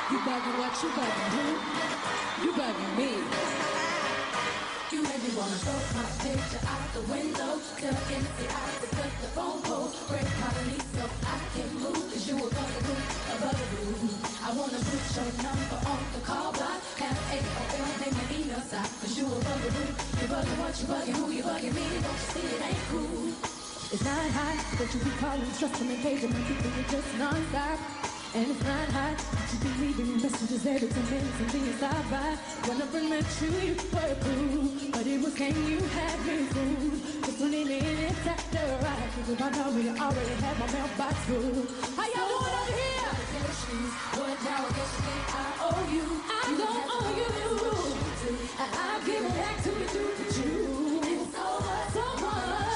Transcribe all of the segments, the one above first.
You bugging what you bugging who? You bugging me. You made me wanna throw my picture out the window. Tell empty eyes to cut the phone pole. Break my release so I can move. Cause you a bugaboo, a bugaboo. I wanna put your number on the call block. Have AOL, name my email stop. Cause you a bugaboo. You bugging what you bugging who? You bugging me. Don't you see it ain't cool? It's not hot that you be calling, stressing and paging my people, you're just non-stop. And it's not hot that you be leaving me messages every 10 minutes and being stop by. When I first met you, you were cool, but it was game you had me fooled. Just 20 minutes after I cause by now we already had my mailbox full. How y'all doing over here? But now I guess you think I owe you. I don't owe you. And I'll give it back to you, but you. It's so much, so much.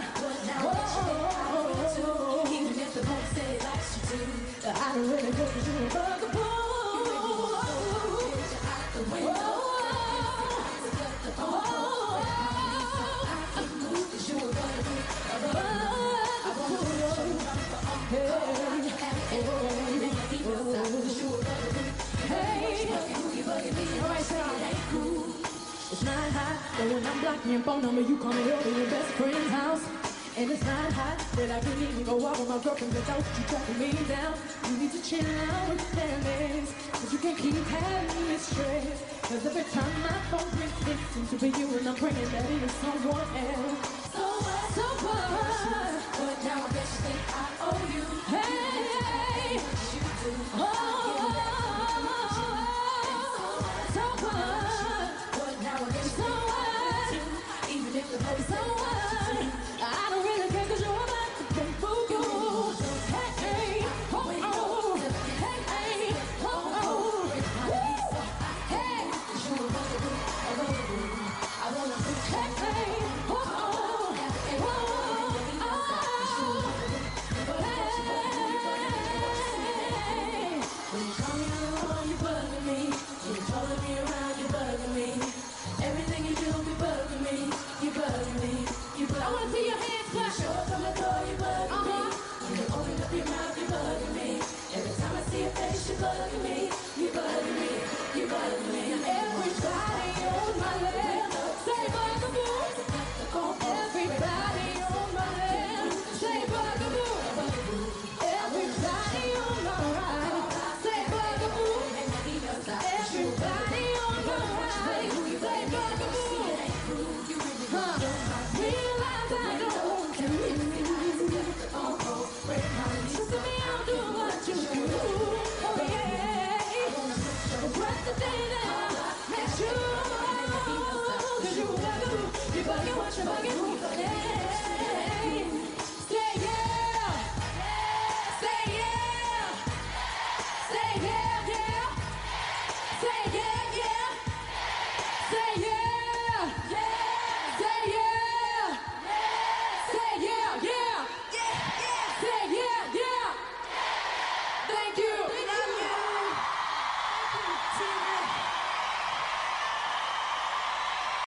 Even if the boat said it likes you to, I don't really know cause you a bugaboo. You made me picture out the window. To cut the phone call. I can move cause you a bugaboo. I wanna put your number on the call. Have it every email stop cause you a bugaboo. Hey, who you bugging me? Alright, so it ain't cool. It's not hot, but when I'm blocking your phone number, you call me over your best friend's house. And it's not hot that I can even go out with my girlfriend without you tracking me down. You need to chill out with families, cause you can't keep having me stressed. Cause every time my phone rings, it seems to be you and I'm praying that it is someone else. So what, so what? But now I guess you think I owe you. Hey, what you do? Oh, so what? But now I guess you think I owe you. Even if the boat so what? I don't really care cause you're about to boo-boo. Hey, oh, oh, hey, oh, oh, hey, you a bugaboo, a bugaboo. I wanna put hey, oh, oh, hey, when you call me on the phone, you bugging me. When you follow me around, you bugging me. Everything you do be bugging me. You bugging me. I wanna see your hands clap. You show up on the door, you bugging me. When you open up your mouth, you bugging me. Every time I see your face, you bugging me. You bugging me. You bugging me. Everybody on my left, say bugaboo. Everybody on my left, say bugaboo. Everybody on my right, say bugaboo. Everybody on my right, say bugaboo. Realize I don't want you. Just to me, I'll do what you do. Oh yeah. What's the day that I met you? Cause you bugging, you bugging what you bugging, who you bugging? Say yeah. Say yeah. Say yeah, yeah. Say yeah, yeah. Say yeah.